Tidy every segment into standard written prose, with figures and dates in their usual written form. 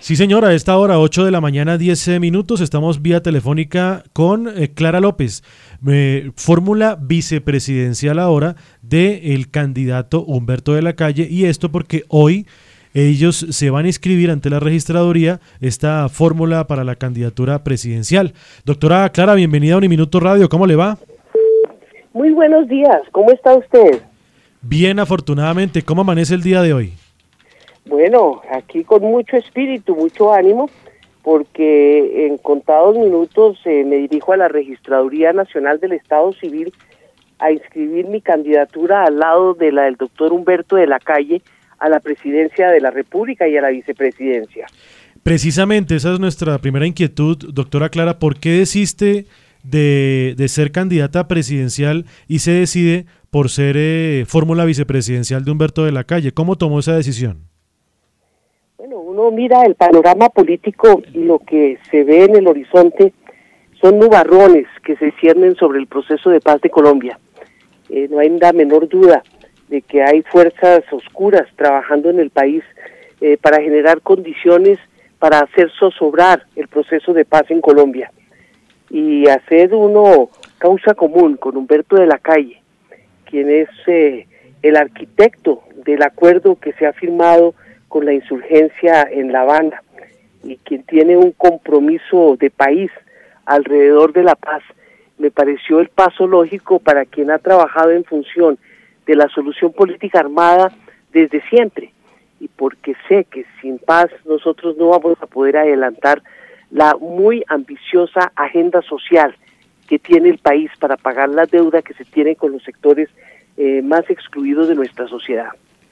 Sí, señora, a esta hora, 8 de la mañana, 10 minutos, estamos vía telefónica con Clara López, fórmula vicepresidencial ahora del candidato Humberto de la Calle, y esto porque hoy ellos se van a inscribir ante la registraduría esta fórmula para la candidatura presidencial. Doctora Clara, bienvenida a Uniminuto Radio, ¿cómo le va? Muy buenos días, ¿cómo está usted? Bien, afortunadamente, ¿cómo amanece el día de hoy? Bueno, aquí con mucho espíritu, mucho ánimo, porque en contados minutos me dirijo a la Registraduría Nacional del Estado Civil a inscribir mi candidatura al lado de la del doctor Humberto de la Calle a la presidencia de la República y a la vicepresidencia. Precisamente, esa es nuestra primera inquietud, doctora Clara, ¿por qué desiste de ser candidata presidencial y se decide por ser fórmula vicepresidencial de Humberto de la Calle? ¿Cómo tomó esa decisión? Bueno, uno mira el panorama político y lo que se ve en el horizonte son nubarrones que se ciernen sobre el proceso de paz de Colombia. No hay la menor duda de que hay fuerzas oscuras trabajando en el país para generar condiciones para hacer zozobrar el proceso de paz en Colombia. Y hacer uno causa común con Humberto de la Calle, quien es el arquitecto del acuerdo que se ha firmado con la insurgencia en La Habana y quien tiene un compromiso de país alrededor de la paz, me pareció el paso lógico para quien ha trabajado en función de la solución política armada desde siempre, y porque sé que sin paz nosotros no vamos a poder adelantar la muy ambiciosa agenda social que tiene el país para pagar la deuda que se tiene con los sectores más excluidos de nuestra sociedad.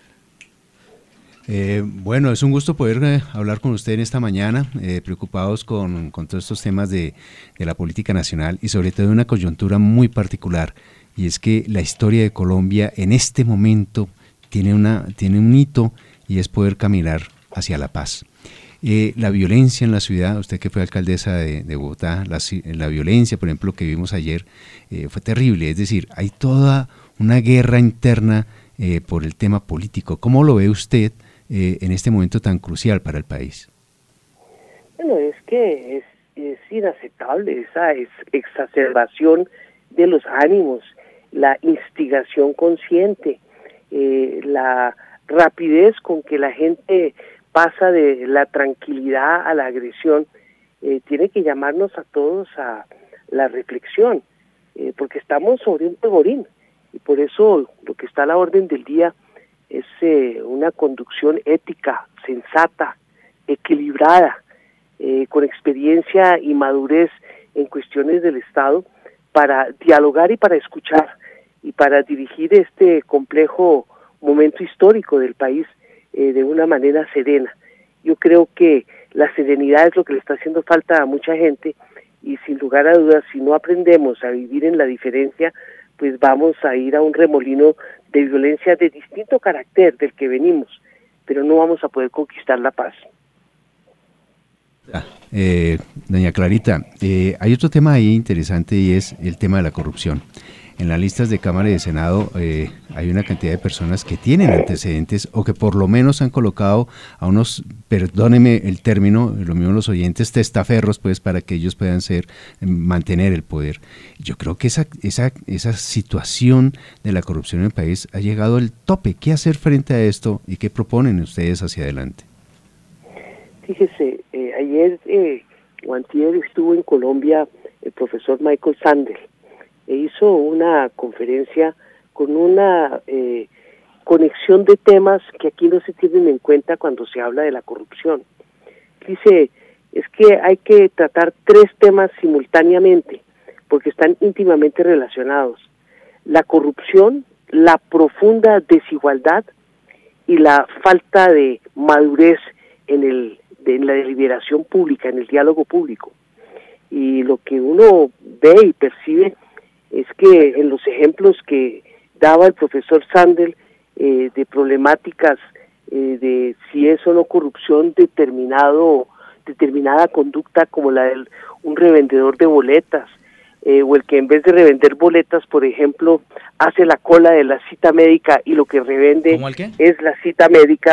Bueno, es un gusto poder hablar con usted en esta mañana, preocupados con todos estos temas de la política nacional y sobre todo de una coyuntura muy particular, y es que la historia de Colombia en este momento tiene un hito, y es poder caminar hacia la paz. La violencia en la ciudad, usted que fue alcaldesa de Bogotá, la violencia, por ejemplo, que vimos ayer, fue terrible, es decir, hay toda una guerra interna por el tema político. ¿Cómo lo ve usted en este momento tan crucial para el país? Bueno, es que es inaceptable esa exacerbación de los ánimos, la instigación consciente, la rapidez con que la gente pasa de la tranquilidad a la agresión, tiene que llamarnos a todos a la reflexión, porque estamos sobre un polvorín, y por eso lo que está a la orden del día es una conducción ética, sensata, equilibrada, con experiencia y madurez en cuestiones del Estado, para dialogar y para escuchar, y para dirigir este complejo momento histórico del país de una manera serena. Yo creo que la serenidad es lo que le está haciendo falta a mucha gente, y sin lugar a dudas, si no aprendemos a vivir en la diferencia, pues vamos a ir a un remolino de violencia de distinto carácter del que venimos, pero no vamos a poder conquistar la paz. Doña Clarita, hay otro tema ahí interesante, y es el tema de la corrupción. En las listas de Cámara y de Senado hay una cantidad de personas que tienen antecedentes, o que por lo menos han colocado a unos, perdóneme el término, lo mismo los oyentes, testaferros, pues, para que ellos puedan mantener el poder. Yo creo que esa situación de la corrupción en el país ha llegado al tope. ¿Qué hacer frente a esto y qué proponen ustedes hacia adelante? Fíjese, ayer o antier estuvo en Colombia el profesor Michael Sandel, e hizo una conferencia con una conexión de temas que aquí no se tienen en cuenta cuando se habla de la corrupción. Dice, es que hay que tratar tres temas simultáneamente, porque están íntimamente relacionados: la corrupción, la profunda desigualdad y la falta de madurez en la deliberación pública, en el diálogo público. Y lo que uno ve y percibe es que en los ejemplos que daba el profesor Sandel de problemáticas de si es o no corrupción determinada conducta, como la de un revendedor de boletas, o el que en vez de revender boletas, por ejemplo, hace la cola de la cita médica y lo que revende es la cita médica,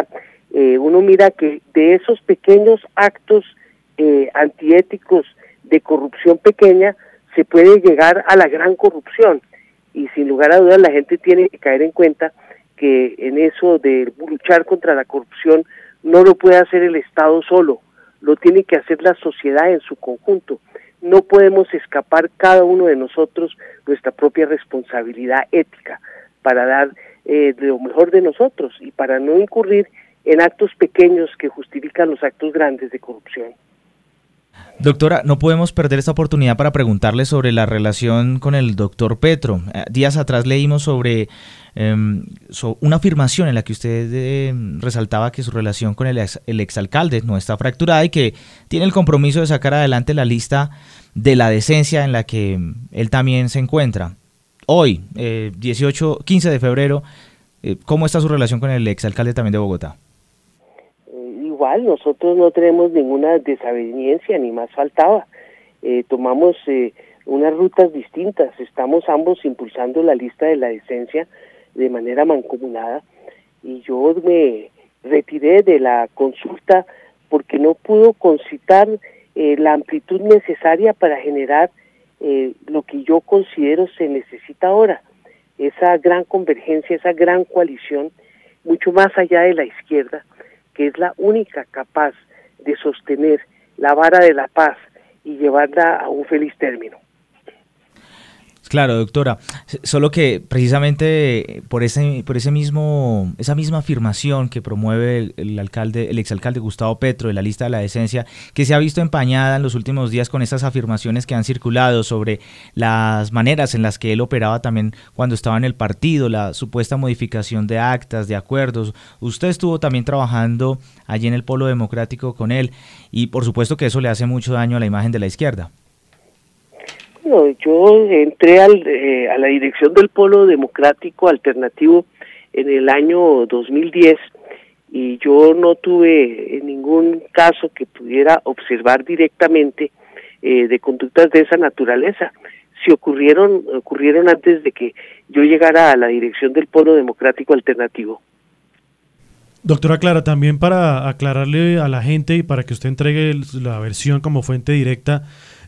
uno mira que de esos pequeños actos antiéticos de corrupción pequeña se puede llegar a la gran corrupción, y sin lugar a dudas la gente tiene que caer en cuenta que en eso de luchar contra la corrupción no lo puede hacer el Estado solo, lo tiene que hacer la sociedad en su conjunto. No podemos escapar cada uno de nosotros nuestra propia responsabilidad ética para dar lo mejor de nosotros y para no incurrir en actos pequeños que justifican los actos grandes de corrupción. Doctora, no podemos perder esta oportunidad para preguntarle sobre la relación con el doctor Petro. Días atrás leímos sobre una afirmación en la que usted resaltaba que su relación con el exalcalde no está fracturada y que tiene el compromiso de sacar adelante la lista de la decencia en la que él también se encuentra. Hoy, 15 de febrero, ¿cómo está su relación con el exalcalde también de Bogotá? Igual, nosotros no tenemos ninguna desaveniencia, ni más faltaba. Tomamos unas rutas distintas, estamos ambos impulsando la lista de la decencia de manera mancomunada, y yo me retiré de la consulta porque no pudo concitar la amplitud necesaria para generar lo que yo considero se necesita ahora, esa gran convergencia, esa gran coalición, mucho más allá de la izquierda, que es la única capaz de sostener la vara de la paz y llevarla a un feliz término. Claro, doctora, solo que precisamente por esa misma afirmación que promueve el exalcalde Gustavo Petro de la lista de la decencia, que se ha visto empañada en los últimos días con estas afirmaciones que han circulado sobre las maneras en las que él operaba también cuando estaba en el partido, la supuesta modificación de actas, de acuerdos. Usted estuvo también trabajando allí en el Polo Democrático con él y por supuesto que eso le hace mucho daño a la imagen de la izquierda. No, yo entré a la dirección del Polo Democrático Alternativo en el año 2010 y yo no tuve ningún caso que pudiera observar directamente de conductas de esa naturaleza. Si ocurrieron antes de que yo llegara a la dirección del Polo Democrático Alternativo. Doctora Clara, también para aclararle a la gente y para que usted entregue la versión como fuente directa,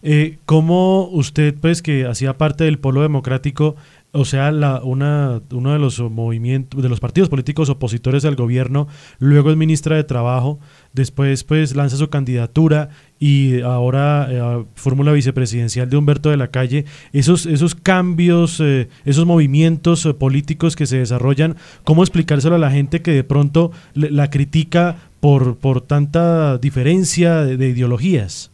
¿cómo usted, pues, que hacía parte del Polo Democrático, o sea, uno de los movimientos, de los partidos políticos opositores al gobierno, luego es ministra de Trabajo, después pues lanza su candidatura y ahora fórmula vicepresidencial de Humberto de la Calle, esos cambios, esos movimientos políticos que se desarrollan, ¿cómo explicárselo a la gente que de pronto la critica por tanta diferencia de ideologías?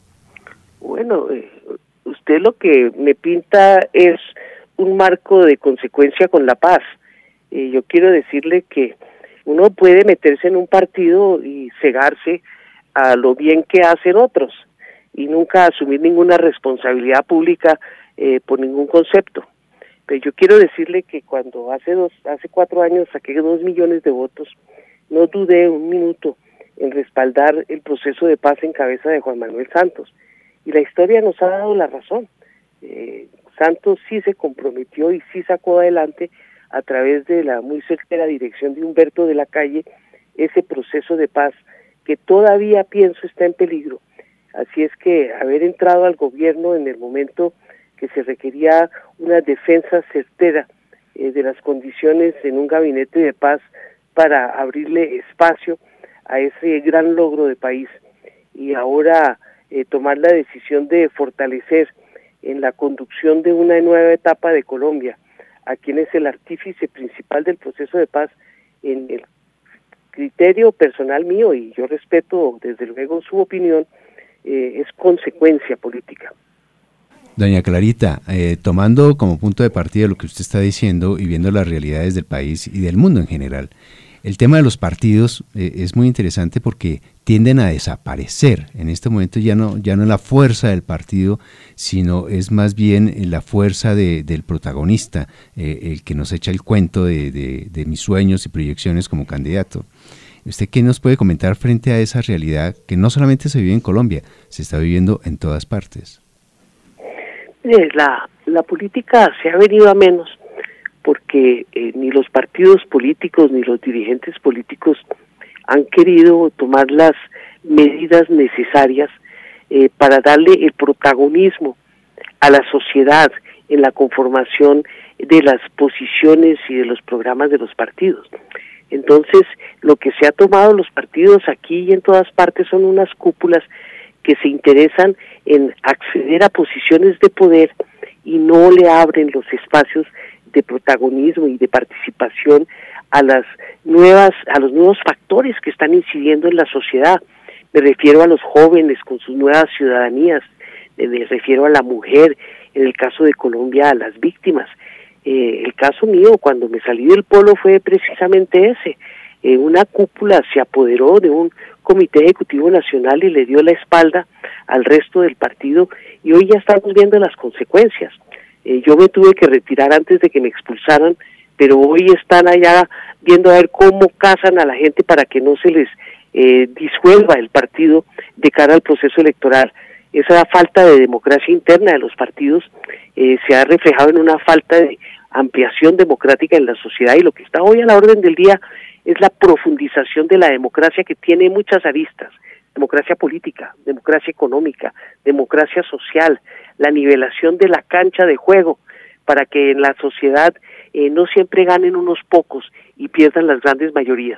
Bueno, usted lo que me pinta es un marco de consecuencia con la paz. Yo quiero decirle que uno puede meterse en un partido y cegarse a lo bien que hacen otros y nunca asumir ninguna responsabilidad pública por ningún concepto. Pero yo quiero decirle que cuando hace 4 años saqué 2 millones de votos, no dudé un minuto en respaldar el proceso de paz en cabeza de Juan Manuel Santos. Y la historia nos ha dado la razón. Santos sí se comprometió y sí sacó adelante, a través de la muy certera dirección de Humberto de la Calle, ese proceso de paz que todavía pienso está en peligro. Así es que haber entrado al gobierno en el momento que se requería una defensa certera de las condiciones en un gabinete de paz para abrirle espacio a ese gran logro de país, y ahora tomar la decisión de fortalecer en la conducción de una nueva etapa de Colombia a quien es el artífice principal del proceso de paz, en el criterio personal mío, y yo respeto desde luego su opinión, es consecuencia política. Doña Clarita, tomando como punto de partida lo que usted está diciendo y viendo las realidades del país y del mundo en general, el tema de los partidos es muy interesante porque tienden a desaparecer. En este momento ya no es la fuerza del partido, sino es más bien la fuerza del protagonista, el que nos echa el cuento de mis sueños y proyecciones como candidato. ¿Usted qué nos puede comentar frente a esa realidad que no solamente se vive en Colombia, se está viviendo en todas partes? La política se ha venido a menos porque ni los partidos políticos ni los dirigentes políticos han querido tomar las medidas necesarias para darle el protagonismo a la sociedad en la conformación de las posiciones y de los programas de los partidos. Entonces, lo que se ha tomado los partidos aquí y en todas partes son unas cúpulas que se interesan en acceder a posiciones de poder y no le abren los espacios de protagonismo y de participación a los nuevos factores que están incidiendo en la sociedad. Me refiero a los jóvenes con sus nuevas ciudadanías, me refiero a la mujer, en el caso de Colombia a las víctimas. El caso mío, cuando me salí del polo, fue precisamente ese. Una cúpula se apoderó de un comité ejecutivo nacional y le dio la espalda al resto del partido, y hoy ya estamos viendo las consecuencias. Yo me tuve que retirar antes de que me expulsaran, pero hoy están allá viendo a ver cómo casan a la gente para que no se les disuelva el partido de cara al proceso electoral. Esa falta de democracia interna de los partidos se ha reflejado en una falta de ampliación democrática en la sociedad, y lo que está hoy a la orden del día es la profundización de la democracia, que tiene muchas aristas: democracia política, democracia económica, democracia social, la nivelación de la cancha de juego para que en la sociedad no siempre ganen unos pocos y pierdan las grandes mayorías.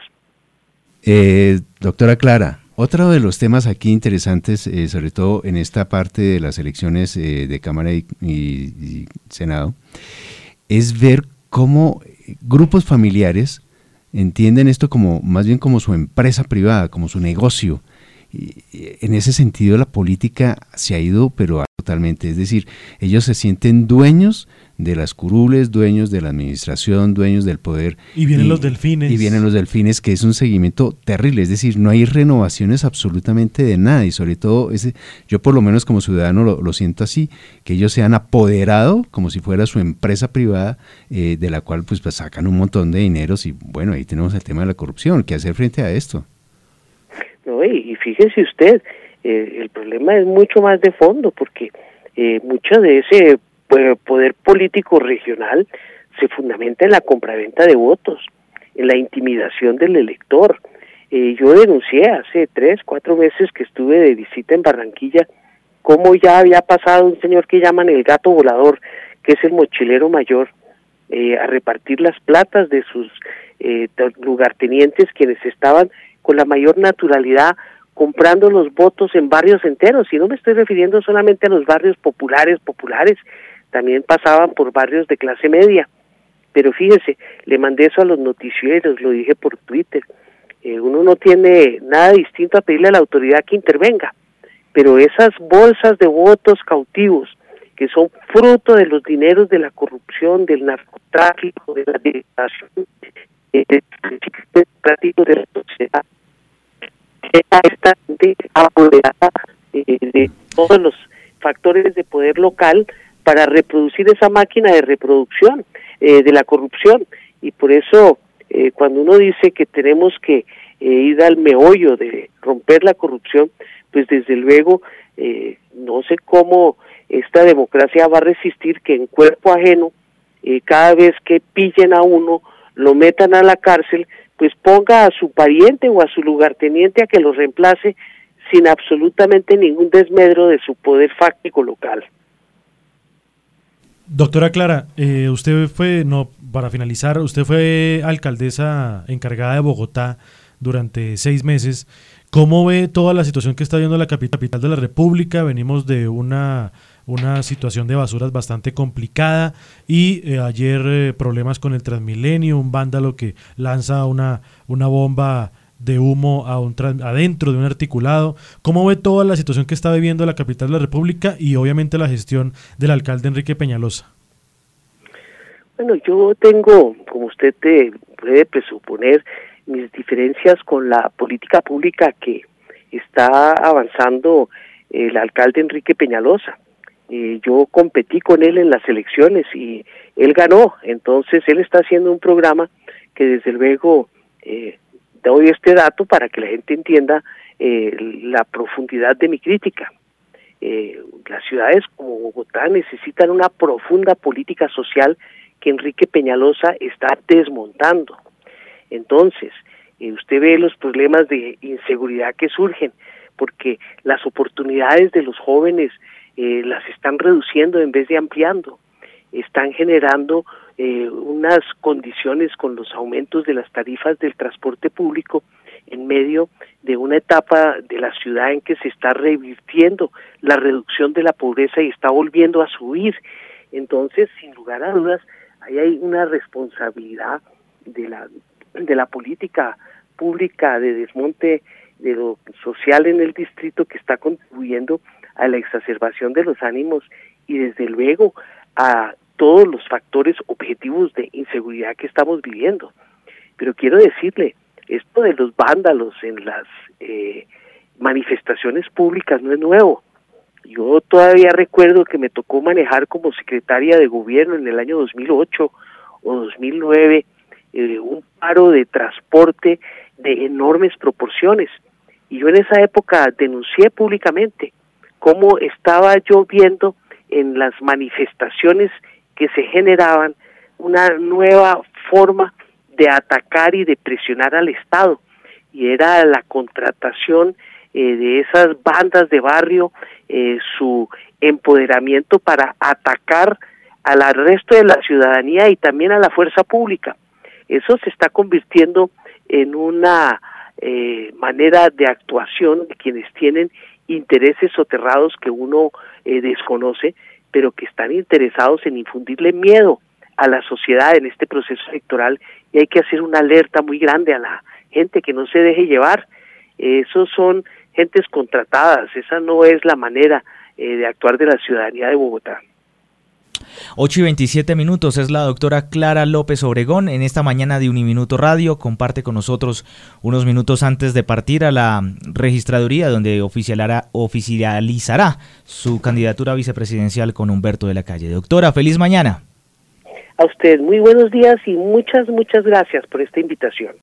Doctora Clara, otro de los temas aquí interesantes, sobre todo en esta parte de las elecciones de Cámara y Senado, es ver cómo grupos familiares entienden esto como más bien como su empresa privada, como su negocio. Y en ese sentido la política se ha ido pero totalmente, es decir, ellos se sienten dueños de las curules, dueños de la administración, dueños del poder. Y vienen los delfines. Y vienen los delfines, que es un seguimiento terrible, es decir, no hay renovaciones absolutamente de nada, y sobre todo, yo por lo menos como ciudadano lo siento así, que ellos se han apoderado como si fuera su empresa privada, de la cual pues sacan un montón de dineros, y bueno, ahí tenemos el tema de la corrupción. ¿Qué hacer frente a esto? No, y fíjese usted, el problema es mucho más de fondo, porque mucho de ese poder político regional se fundamenta en la compraventa de votos, en la intimidación del elector. Yo denuncié hace 3-4 meses que estuve de visita en Barranquilla, cómo ya había pasado un señor que llaman el gato volador, que es el mochilero mayor, a repartir las platas de sus lugartenientes, quienes estaban con la mayor naturalidad comprando los votos en barrios enteros, y no me estoy refiriendo solamente a los barrios populares, también pasaban por barrios de clase media. Pero fíjese, le mandé eso a los noticieros, lo dije por Twitter. Uno no tiene nada distinto a pedirle a la autoridad que intervenga, pero esas bolsas de votos cautivos, que son fruto de los dineros de la corrupción, del narcotráfico, de la degradación del principio democrático de la sociedad, esta gente apoderada de todos los factores de poder local para reproducir esa máquina de reproducción de la corrupción. Y por eso cuando uno dice que tenemos que ir al meollo de romper la corrupción, pues desde luego no sé cómo esta democracia va a resistir que en cuerpo ajeno, cada vez que pillen a uno, lo metan a la cárcel, pues ponga a su pariente o a su lugarteniente a que lo reemplace sin absolutamente ningún desmedro de su poder fáctico local. Doctora Clara, usted fue, para finalizar, usted fue alcaldesa encargada de Bogotá durante 6 meses. ¿Cómo ve toda la situación que está viendo la capital de la República? Venimos de una situación de basuras bastante complicada, y ayer problemas con el Transmilenio, un vándalo que lanza una bomba de humo adentro de un articulado. ¿Cómo ve toda la situación que está viviendo la capital de la República y obviamente la gestión del alcalde Enrique Peñalosa? Bueno, yo tengo, como usted te puede presuponer, mis diferencias con la política pública que está avanzando el alcalde Enrique Peñalosa. Yo competí con él en las elecciones y él ganó, entonces él está haciendo un programa que desde luego doy este dato para que la gente entienda la profundidad de mi crítica. Las ciudades como Bogotá necesitan una profunda política social que Enrique Peñalosa está desmontando. Entonces, Usted ve los problemas de inseguridad que surgen, porque las oportunidades de los jóvenes las están reduciendo en vez de ampliando. Están generando unas condiciones con los aumentos de las tarifas del transporte público en medio de una etapa de la ciudad en que se está revirtiendo la reducción de la pobreza y está volviendo a subir. Entonces, sin lugar a dudas, ahí hay una responsabilidad de la política pública de desmonte de lo social en el distrito que está contribuyendo a la exacerbación de los ánimos y desde luego a todos los factores objetivos de inseguridad que estamos viviendo. Pero quiero decirle, esto de los vándalos en las manifestaciones públicas no es nuevo. Yo todavía recuerdo que me tocó manejar como secretaria de gobierno en el año 2008 o 2009 un paro de transporte de enormes proporciones. Y yo en esa época denuncié públicamente cómo estaba yo viendo en las manifestaciones que se generaban una nueva forma de atacar y de presionar al Estado, y era la contratación de esas bandas de barrio, su empoderamiento para atacar al resto de la ciudadanía y también a la fuerza pública. Eso se está convirtiendo en una manera de actuación de quienes tienen intereses soterrados que uno desconoce, pero que están interesados en infundirle miedo a la sociedad en este proceso electoral, y hay que hacer una alerta muy grande a la gente que no se deje llevar. Esos son gentes contratadas, esa no es la manera de actuar de la ciudadanía de Bogotá. 8:27 es la doctora Clara López Obregón en esta mañana de Uniminuto Radio. Comparte con nosotros unos minutos antes de partir a la registraduría, donde oficializará su candidatura vicepresidencial con Humberto de la Calle. Doctora, feliz mañana. A usted, muy buenos días y muchas gracias por esta invitación.